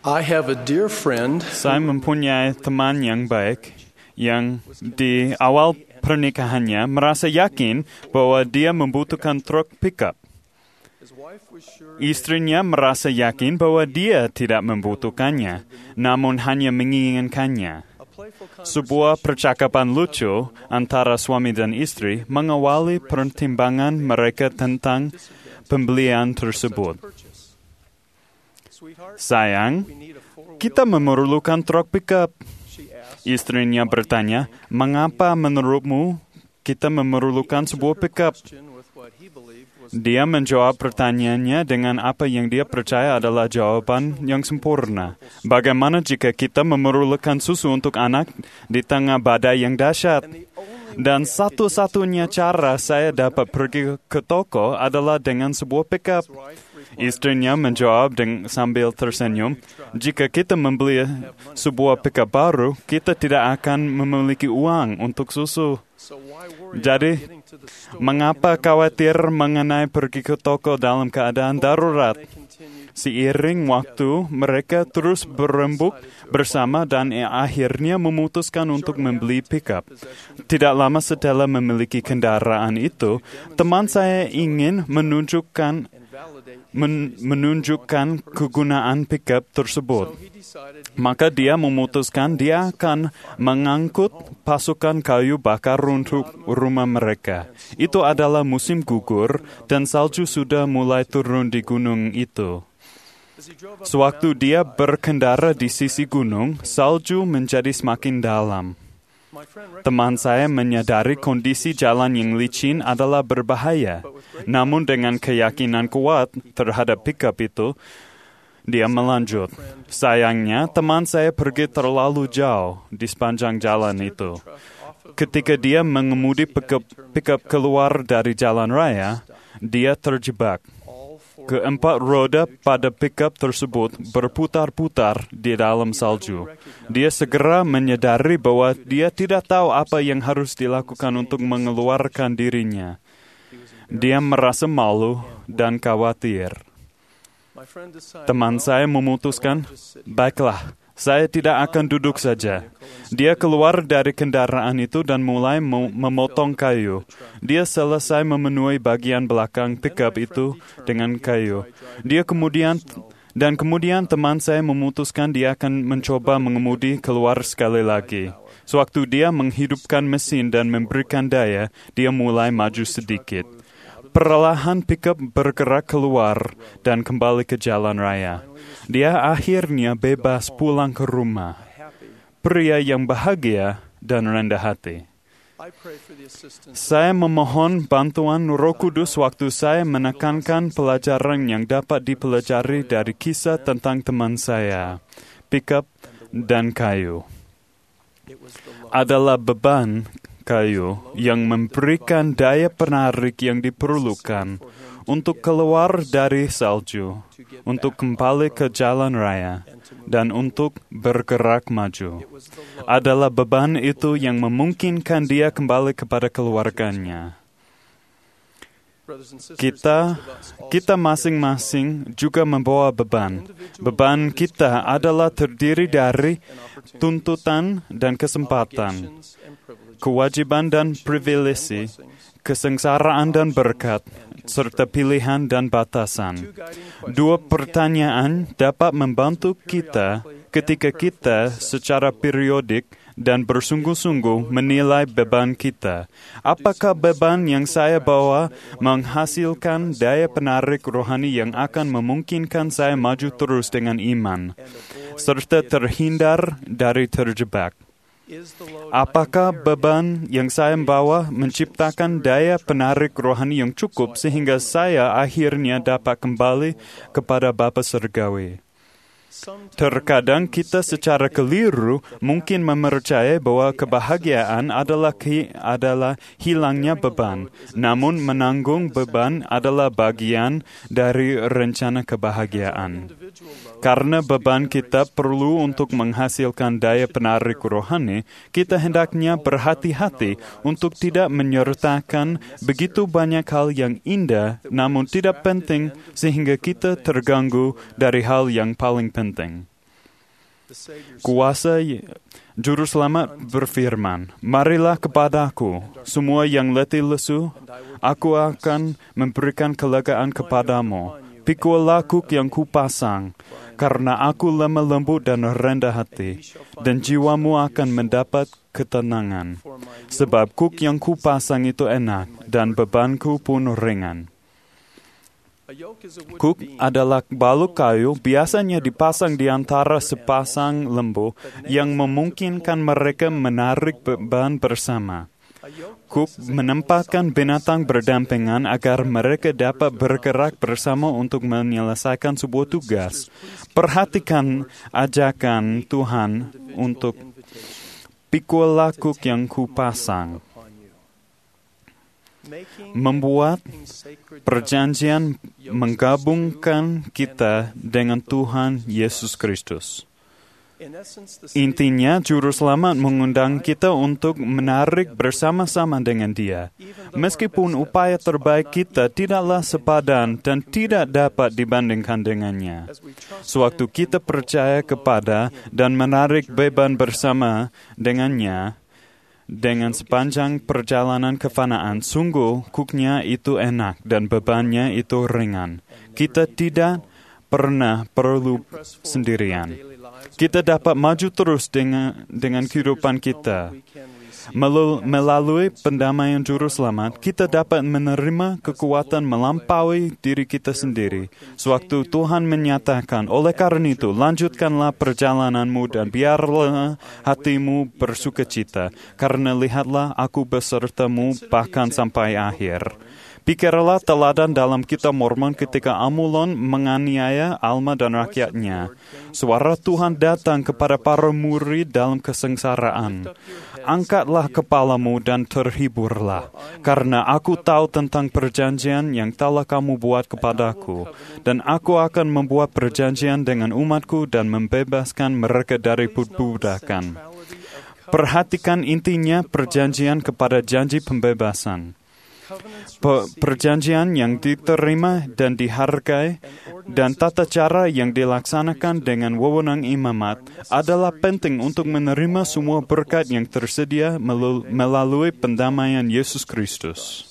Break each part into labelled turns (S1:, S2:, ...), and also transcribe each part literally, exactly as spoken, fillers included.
S1: I have a dear friend
S2: Saya mempunyai teman yang baik yang di awal pernikahannya merasa yakin bahwa dia membutuhkan truk pickup. Istrinya merasa yakin bahwa dia tidak membutuhkannya, namun hanya menginginkannya. Sebuah percakapan lucu antara suami dan istri mengawali pertimbangan mereka tentang pembelian tersebut. Sayang, kita memerlukan truk pickup. Istrinya bertanya, mengapa menurutmu kita memerlukan sebuah pickup? Dia menjawab pertanyaannya dengan apa yang dia percaya adalah jawaban yang sempurna. Bagaimana jika kita memerlukan susu untuk anak di tengah badai yang dahsyat? Dan satu-satunya cara saya dapat pergi ke toko adalah dengan sebuah pickup. Istrinya menjawab dengan sambil tersenyum, jika kita membeli sebuah pickup baru, kita tidak akan memiliki uang untuk susu. Jadi, mengapa khawatir mengenai pergi ke toko dalam keadaan darurat? Seiring waktu, mereka terus berembuk bersama dan akhirnya memutuskan untuk membeli pickup. Tidak lama setelah memiliki kendaraan itu, teman saya ingin menunjukkan men- menunjukkan kegunaan pickup tersebut. Maka dia memutuskan dia akan mengangkut pasukan kayu bakar untuk rumah mereka. Itu adalah musim gugur dan salju sudah mulai turun di gunung itu. Sewaktu dia berkendara di sisi gunung, salju menjadi semakin dalam. Teman saya menyadari kondisi jalan yang licin adalah berbahaya. Namun dengan keyakinan kuat terhadap pickup itu, dia melanjut. Sayangnya, teman saya pergi terlalu jauh di sepanjang jalan itu. Ketika dia mengemudi pickup, pickup keluar dari jalan raya, dia terjebak. Keempat roda pada pickup tersebut berputar-putar di dalam salju. Dia segera menyadari bahwa dia tidak tahu apa yang harus dilakukan untuk mengeluarkan dirinya. Dia merasa malu dan khawatir. Teman saya memutuskan, baiklah, saya tidak akan duduk saja. Dia keluar dari kendaraan itu dan mulai memotong kayu. Dia selesai memenuhi bagian belakang pickup itu dengan kayu. Dia kemudian dan kemudian teman saya memutuskan dia akan mencoba mengemudi keluar sekali lagi. Sewaktu dia menghidupkan mesin dan memberikan daya, dia mulai maju sedikit. Perlahan pickup bergerak keluar dan kembali ke jalan raya. Dia akhirnya bebas pulang ke rumah. Pria yang bahagia dan rendah hati. Saya memohon bantuan Roh Kudus waktu saya menekankan pelajaran yang dapat dipelajari dari kisah tentang teman saya, pickup dan kayu. Adalah beban kayu yang memberikan daya penarik yang diperlukan untuk keluar dari salju, untuk kembali ke jalan raya, dan untuk bergerak maju. Adalah beban itu yang memungkinkan dia kembali kepada keluarganya. Kita, kita masing-masing juga membawa beban. Beban kita adalah terdiri dari tuntutan dan kesempatan, kewajiban dan privilegi, kesengsaraan dan berkat, serta pilihan dan batasan. Dua pertanyaan dapat membantu kita ketika kita secara periodik dan bersungguh-sungguh menilai beban kita. Apakah beban yang saya bawa menghasilkan daya penarik rohani yang akan memungkinkan saya maju terus dengan iman, serta terhindar dari terjebak? Apakah beban yang saya bawa menciptakan daya penarik rohani yang cukup sehingga saya akhirnya dapat kembali kepada Bapa Surgawi? Terkadang kita secara keliru mungkin mempercayai bahwa kebahagiaan adalah ki, adalah hilangnya beban, namun menanggung beban adalah bagian dari rencana kebahagiaan. Karena beban kita perlu untuk menghasilkan daya penarik rohani, kita hendaknya berhati-hati untuk tidak menyertakan begitu banyak hal yang indah namun tidak penting sehingga kita terganggu dari hal yang paling penting. Kuasa Juru Selamat berfirman, "Marilah kepadaku, semua yang letih lesu, aku akan memberikan kelegaan kepadamu. Pikulah kuk yang kupasang, karena aku lemah lembut dan rendah hati, dan jiwamu akan mendapat ketenangan. Sebab kuk yang kupasang itu enak, dan bebanku pun ringan." Kuk adalah balok kayu, biasanya dipasang di antara sepasang lembu yang memungkinkan mereka menarik beban bersama. Kuk menempatkan binatang berdampingan agar mereka dapat bergerak bersama untuk menyelesaikan sebuah tugas. Perhatikan ajakan Tuhan untuk pikulah kuk yang kupasang. Membuat perjanjian menggabungkan kita dengan Tuhan Yesus Kristus. Intinya, Juru Selamat mengundang kita untuk menarik bersama-sama dengan Dia. Meskipun upaya terbaik kita tidaklah sepadan dan tidak dapat dibandingkan dengannya. Sewaktu kita percaya kepada dan menarik beban bersama dengannya, dengan sepanjang perjalanan kefanaan, sungguh kuknya itu enak dan bebannya itu ringan. Kita tidak pernah perlu sendirian. Kita dapat maju terus dengan, dengan kehidupan kita. Melalui pendamaian Juru Selamat, kita dapat menerima kekuatan melampaui diri kita sendiri. Sewaktu Tuhan menyatakan, "Oleh karena itu, lanjutkanlah perjalananmu dan biarlah hatimu bersukacita, karena lihatlah aku besertamu bahkan sampai akhir." Pikirlah teladan dalam kitab Mormon ketika Amulon menganiaya Alma dan rakyatnya. Suara Tuhan datang kepada para murid dalam kesengsaraan. "Angkatlah kepalamu dan terhiburlah, karena aku tahu tentang perjanjian yang telah kamu buat kepadaku, dan aku akan membuat perjanjian dengan umatku dan membebaskan mereka dari perbudakan." Perhatikan intinya perjanjian kepada janji pembebasan. Perjanjian yang diterima dan dihargai dan tata cara yang dilaksanakan dengan wewenang imamat adalah penting untuk menerima semua berkat yang tersedia melalui pendamaian Yesus Kristus.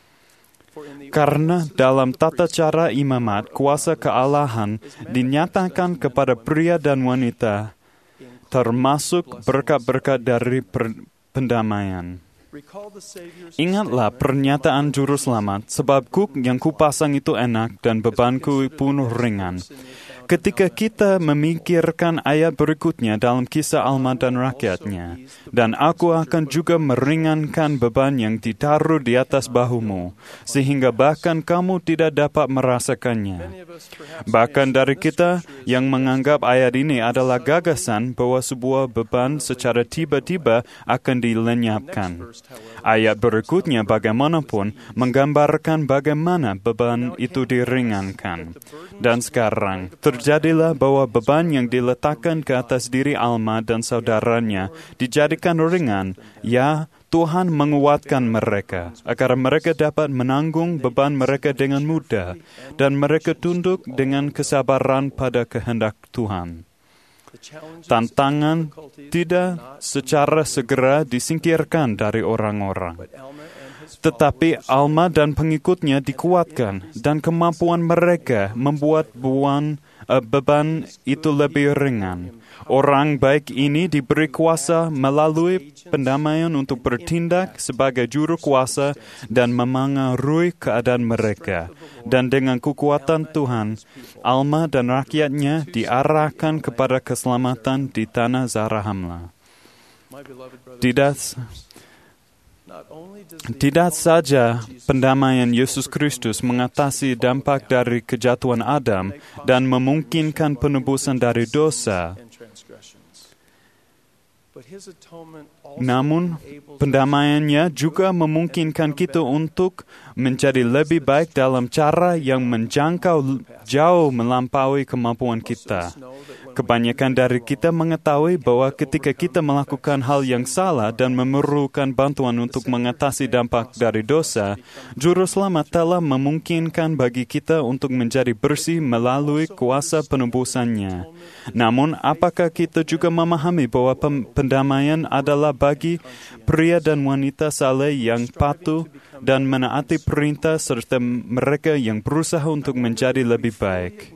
S2: Karena dalam tata cara imamat, kuasa kealahan dinyatakan kepada pria dan wanita, termasuk berkat-berkat dari pendamaian. Ingatlah pernyataan Juru Selamat, "Sebab kuk yang kupasang itu enak dan bebanku pun ringan." Ketika kita memikirkan ayat berikutnya dalam kisah Alma dan rakyatnya, "Dan aku akan juga meringankan beban yang ditaruh di atas bahumu, sehingga bahkan kamu tidak dapat merasakannya." Bahkan dari kita yang menganggap ayat ini adalah gagasan bahwa sebuah beban secara tiba-tiba akan dilenyapkan. Ayat berikutnya bagaimanapun menggambarkan bagaimana beban itu diringankan. Dan sekarang, terjadilah bahwa beban yang diletakkan ke atas diri Alma dan saudaranya dijadikan ringan. Ya, Tuhan menguatkan mereka, agar mereka dapat menanggung beban mereka dengan mudah, dan mereka tunduk dengan kesabaran pada kehendak Tuhan. Tantangan tidak secara segera disingkirkan dari orang-orang. Tetapi Alma dan pengikutnya dikuatkan, dan kemampuan mereka membuat buan, uh, beban itu lebih ringan. Orang baik ini diberi kuasa melalui pendamaian untuk bertindak sebagai juru kuasa dan memengaruhi keadaan mereka. Dan dengan kekuatan Tuhan, Alma dan rakyatnya diarahkan kepada keselamatan di tanah Zarahemla. Tidak Tidak saja pendamaian Yesus Kristus mengatasi dampak dari kejatuhan Adam dan memungkinkan penebusan dari dosa, Namun, pendamaiannya juga memungkinkan kita untuk menjadi lebih baik dalam cara yang menjangkau jauh melampaui kemampuan kita. Kebanyakan dari kita mengetahui bahwa ketika kita melakukan hal yang salah dan memerlukan bantuan untuk mengatasi dampak dari dosa, Juru Selamat telah memungkinkan bagi kita untuk menjadi bersih melalui kuasa penebusannya. Namun, apakah kita juga memahami bahwa pendamaian adalah bagi pria dan wanita saleh yang patuh dan menaati perintah serta mereka yang berusaha untuk menjadi lebih baik?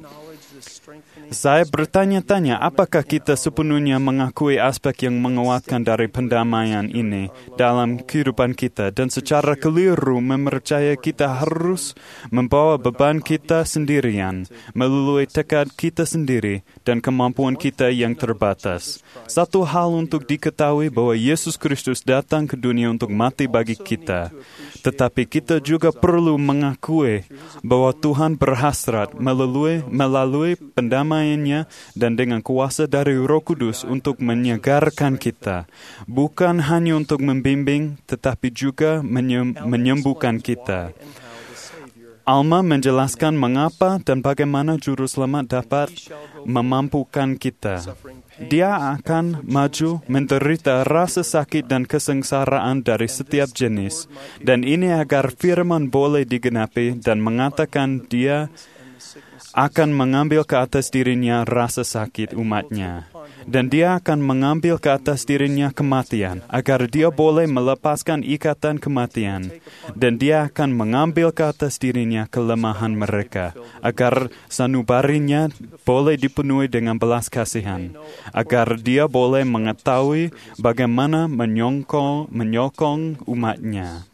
S2: Saya bertanya-tanya, apakah kita sepenuhnya mengakui aspek yang menguatkan dari pendamaian ini dalam kehidupan kita dan secara keliru mempercayai kita harus membawa beban kita sendirian melalui tekad kita sendiri dan kemampuan kita yang terbatas. Satu hal untuk diketahui bahwa Yesus Kristus datang ke dunia untuk mati bagi kita. Tetapi kita juga perlu mengakui bahwa Tuhan berhasrat melalui melalui pendamaiannya dan dengan kuasa dari Roh Kudus untuk menyegarkan kita, bukan hanya untuk membimbing, tetapi juga menyem, menyembuhkan kita. Alma menjelaskan mengapa dan bagaimana Juru Selamat dapat memampukan kita. Dia akan maju menderita rasa sakit dan kesengsaraan dari setiap jenis, dan ini agar firman boleh digenapi dan mengatakan dia akan mengambil ke atas dirinya rasa sakit umatnya. Dan dia akan mengambil ke atas dirinya kematian, agar dia boleh melepaskan ikatan kematian. Dan dia akan mengambil ke atas dirinya kelemahan mereka, agar sanubarinya boleh dipenuhi dengan belas kasihan. Agar dia boleh mengetahui bagaimana menyokong, menyokong umatnya.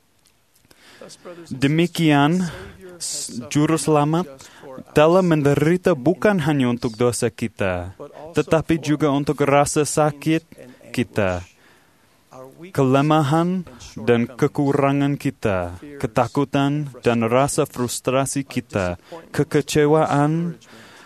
S2: Demikian, Juru Selamat telah menderita bukan hanya untuk dosa kita, tetapi juga untuk rasa sakit kita, kelemahan dan kekurangan kita, ketakutan dan rasa frustrasi kita, kekecewaan,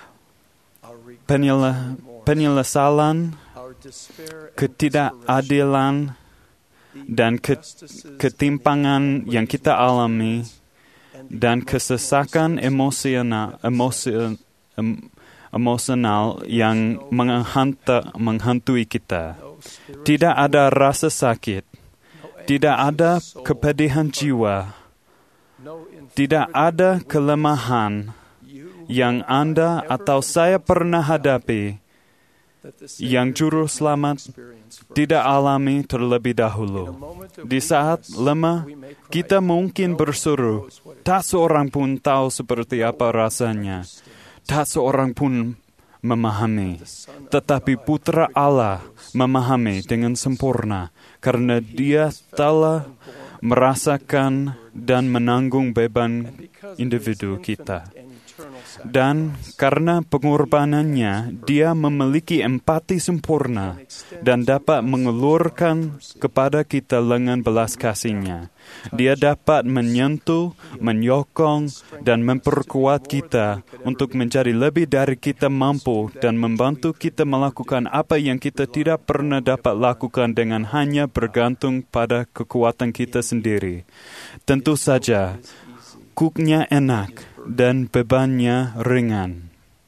S2: penyel- penyesalan, ketidakadilan, dan ketimpangan yang kita alami, dan kesesakan emosional, emosi, emosional yang menghanta, menghantui kita. Tidak ada rasa sakit, tidak ada kepedihan jiwa, tidak ada kelemahan yang Anda atau saya pernah hadapi yang Juru Selamat tidak alami terlebih dahulu. Di saat lemah, kita mungkin berseru, tak seorang pun tahu seperti apa rasanya. Tak seorang pun memahami. Tetapi Putra Allah memahami dengan sempurna, karena Dia telah merasakan dan menanggung beban individu kita. Dan karena pengorbanannya, Dia memiliki empati sempurna dan dapat mengelurkan kepada kita lengan belas kasih-Nya. Dia dapat menyentuh, menyokong, dan memperkuat kita untuk menjadi lebih dari kita mampu dan membantu kita melakukan apa yang kita tidak pernah dapat lakukan dengan hanya bergantung pada kekuatan kita sendiri. Tentu saja, kuknya enak dan bebannya ringan.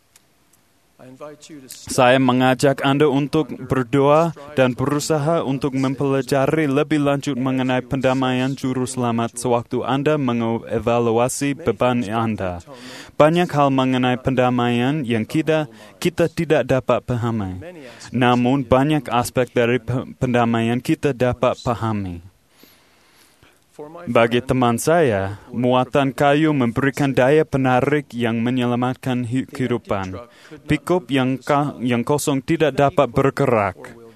S2: Saya mengajak Anda untuk berdoa dan berusaha untuk mempelajari lebih lanjut mengenai pendamaian Juru Selamat sewaktu Anda mengevaluasi beban Anda. Banyak hal mengenai pendamaian yang kita, kita tidak dapat pahami. Namun banyak aspek dari pendamaian kita dapat pahami. Bagi teman saya, muatan kayu memberikan daya penarik yang menyelamatkan kehidupan. Pickup yang, ka- yang kosong tidak dapat bergerak.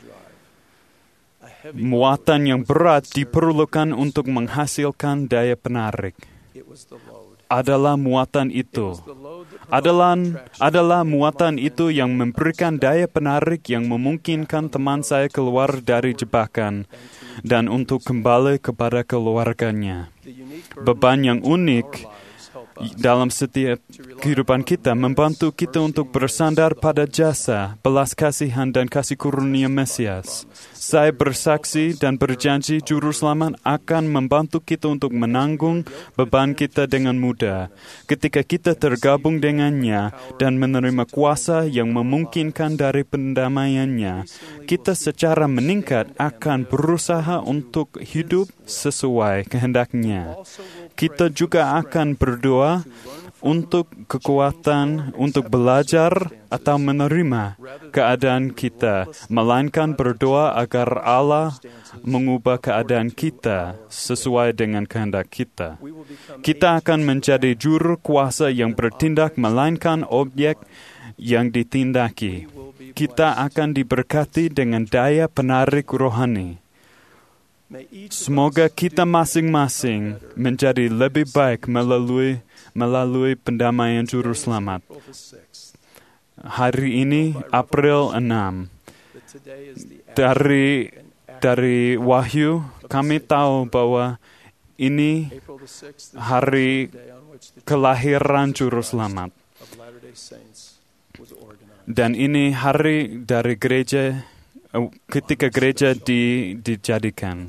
S2: Muatan yang berat diperlukan untuk menghasilkan daya penarik. Adalah muatan itu. Adalah, adalah muatan itu yang memberikan daya penarik yang memungkinkan teman saya keluar dari jebakan dan untuk kembali kepada keluarganya. Beban yang unik dalam setiap kehidupan kita, membantu kita untuk bersandar pada jasa, belas kasihan dan kasih karunia Mesias. Saya bersaksi dan berjanji Juru Selamat akan membantu kita untuk menanggung beban kita dengan mudah. Ketika kita tergabung dengannya dan menerima kuasa yang memungkinkan dari pendamaiannya, kita secara meningkat akan berusaha untuk hidup sesuai kehendaknya. Kita juga akan berdoa untuk kekuatan untuk belajar atau menerima keadaan kita, melainkan berdoa agar Allah mengubah keadaan kita sesuai dengan kehendak kita. Kita akan menjadi juru kuasa yang bertindak, melainkan objek yang ditindaki. Kita akan diberkati dengan daya penarik rohani. Semoga kita masing-masing menjadi lebih baik melalui melalui pendamaian Juru Selamat. Hari ini, April enam, dari dari Wahyu, kami tahu bahwa ini hari kelahiran Juru Selamat. Dan ini hari dari gereja, ketika gereja di, dijadikan.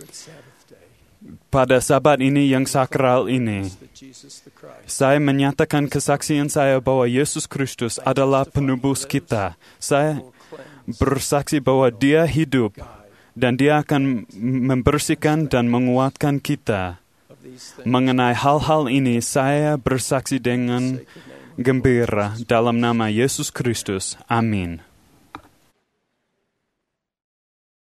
S2: Pada Sabat ini yang sakral ini, saya menyatakan kesaksian saya bahwa Yesus Kristus adalah penebus kita. Saya bersaksi bahwa Dia hidup dan Dia akan membersihkan dan menguatkan kita. Mengenai hal-hal ini, saya bersaksi dengan gembira dalam nama Yesus Kristus. Amin.